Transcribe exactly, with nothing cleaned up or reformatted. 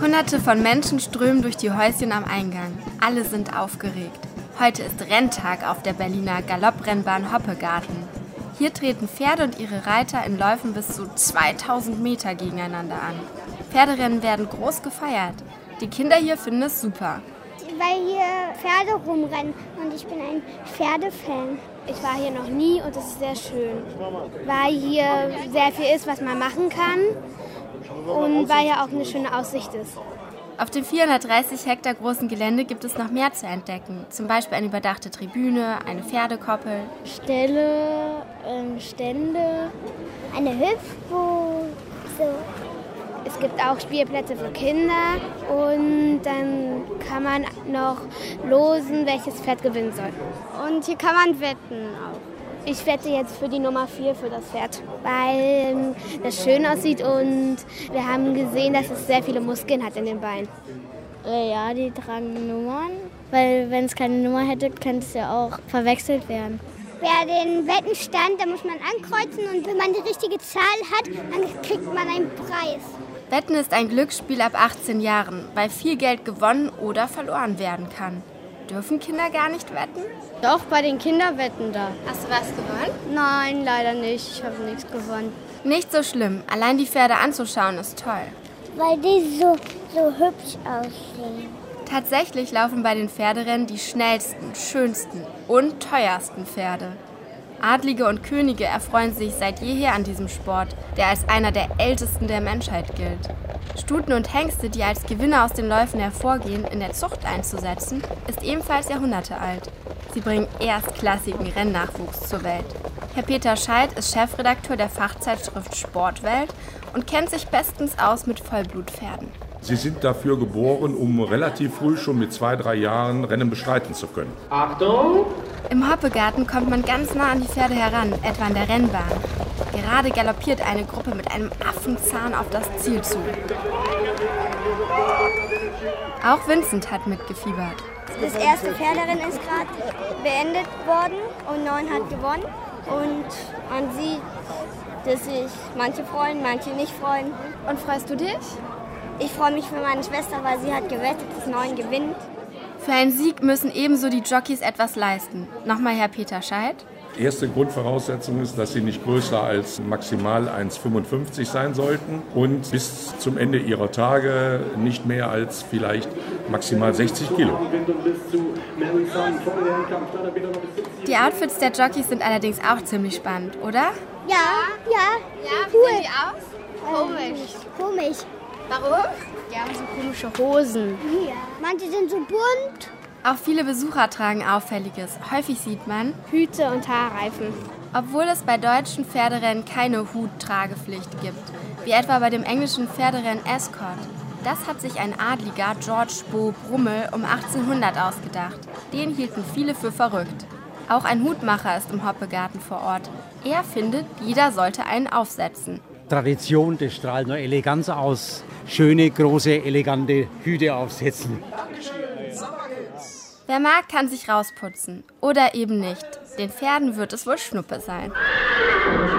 Hunderte von Menschen strömen durch die Häuschen am Eingang. Alle sind aufgeregt. Heute ist Renntag auf der Berliner Galopprennbahn Hoppegarten. Hier treten Pferde und ihre Reiter in Läufen bis zu zweitausend Meter gegeneinander an. Pferderennen werden groß gefeiert. Die Kinder hier finden es super. Weil hier Pferde rumrennen und ich bin ein Pferdefan. Ich war hier noch nie und es ist sehr schön, weil hier sehr viel ist, was man machen kann und weil hier auch eine schöne Aussicht ist. Auf dem vierhundertdreißig Hektar großen Gelände gibt es noch mehr zu entdecken. Zum Beispiel eine überdachte Tribüne, eine Pferdekoppel. Ställe, ähm, Stände, eine Hüpfburg. So. Es gibt auch Spielplätze für Kinder und dann kann man noch losen, welches Pferd gewinnen soll. Und hier kann man wetten auch. Ich wette jetzt für die Nummer vier für das Pferd, weil das schön aussieht und wir haben gesehen, dass es sehr viele Muskeln hat in den Beinen. Ja, die tragen Nummern, weil wenn es keine Nummer hätte, könnte es ja auch verwechselt werden. Wer den Wettenstand, da muss man ankreuzen und wenn man die richtige Zahl hat, dann kriegt man einen Preis. Wetten ist ein Glücksspiel ab achtzehn Jahren, weil viel Geld gewonnen oder verloren werden kann. Dürfen Kinder gar nicht wetten? Doch, bei den Kinderwetten da. Hast du was gewonnen? Nein, leider nicht. Ich habe nichts gewonnen. Nicht so schlimm. Allein die Pferde anzuschauen ist toll. Weil die so, so hübsch aussehen. Tatsächlich laufen bei den Pferderennen die schnellsten, schönsten und teuersten Pferde. Adlige und Könige erfreuen sich seit jeher an diesem Sport, der als einer der ältesten der Menschheit gilt. Stuten und Hengste, die als Gewinner aus den Läufen hervorgehen, in der Zucht einzusetzen, ist ebenfalls Jahrhunderte alt. Sie bringen erstklassigen Rennnachwuchs zur Welt. Herr Peter Scheidt ist Chefredakteur der Fachzeitschrift Sportwelt und kennt sich bestens aus mit Vollblutpferden. Sie sind dafür geboren, um relativ früh schon mit zwei, drei Jahren Rennen bestreiten zu können. Achtung! Im Hoppegarten kommt man ganz nah an die Pferde heran, etwa an der Rennbahn. Gerade galoppiert eine Gruppe mit einem Affenzahn auf das Ziel zu. Auch Vincent hat mitgefiebert. Das erste Pferderennen ist gerade beendet worden und Neun hat gewonnen. Und man sieht, dass sich manche freuen, manche nicht freuen. Und freust du dich? Ich freue mich für meine Schwester, weil sie hat gewettet, dass Neun gewinnt. Für einen Sieg müssen ebenso die Jockeys etwas leisten. Nochmal Herr Peter Scheidt. Erste Grundvoraussetzung ist, dass sie nicht größer als maximal eins Komma fünfundfünfzig sein sollten und bis zum Ende ihrer Tage nicht mehr als vielleicht maximal sechzig Kilo. Die Outfits der Jockeys sind allerdings auch ziemlich spannend, oder? Ja, ja. Ja, wie cool. sehen die aus? Komisch. Komisch. Warum? Die haben so komische Hosen. Ja. Manche sind so bunt. Auch viele Besucher tragen Auffälliges. Häufig sieht man Hüte und Haarreifen. Obwohl es bei deutschen Pferderennen keine Huttragepflicht gibt, wie etwa bei dem englischen Pferderennen Ascot. Das hat sich ein Adliger, George Beau Brummel, um achtzehnhundert ausgedacht. Den hielten viele für verrückt. Auch ein Hutmacher ist im Hoppegarten vor Ort. Er findet, jeder sollte einen aufsetzen. Tradition, das strahlt nur Eleganz aus. Schöne, große, elegante Hüte aufsetzen. Wer mag, kann sich rausputzen. Oder eben nicht. Den Pferden wird es wohl Schnuppe sein.